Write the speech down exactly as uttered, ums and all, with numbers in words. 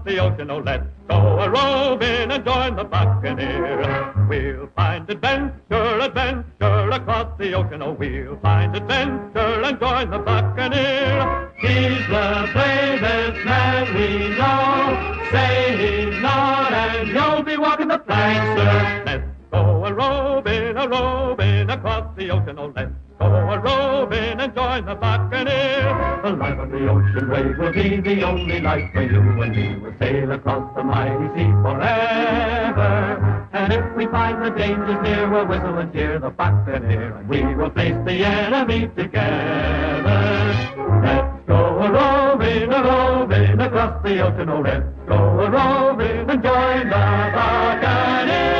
across the ocean. Oh, let's go a-roving and join the Buccaneer. We'll find adventure, adventure across the ocean. Oh, we'll find adventure and join the Buccaneer. He's the bravest man we know. Say he's not, and you'll be walking the plank, sir. Let's go a-roving, a-roving across the ocean. Oh, let's go a-roving and join the Buccaneer. The life of the ocean wave will be the only life for you and me. We'll sail across the mighty sea forever. And if we find the dangers near, we'll whistle and cheer the Buccaneer. And we will face the enemy together. Let's go a-roving, a-roving across the ocean. Oh, let's go a-roving and join the Buccaneer.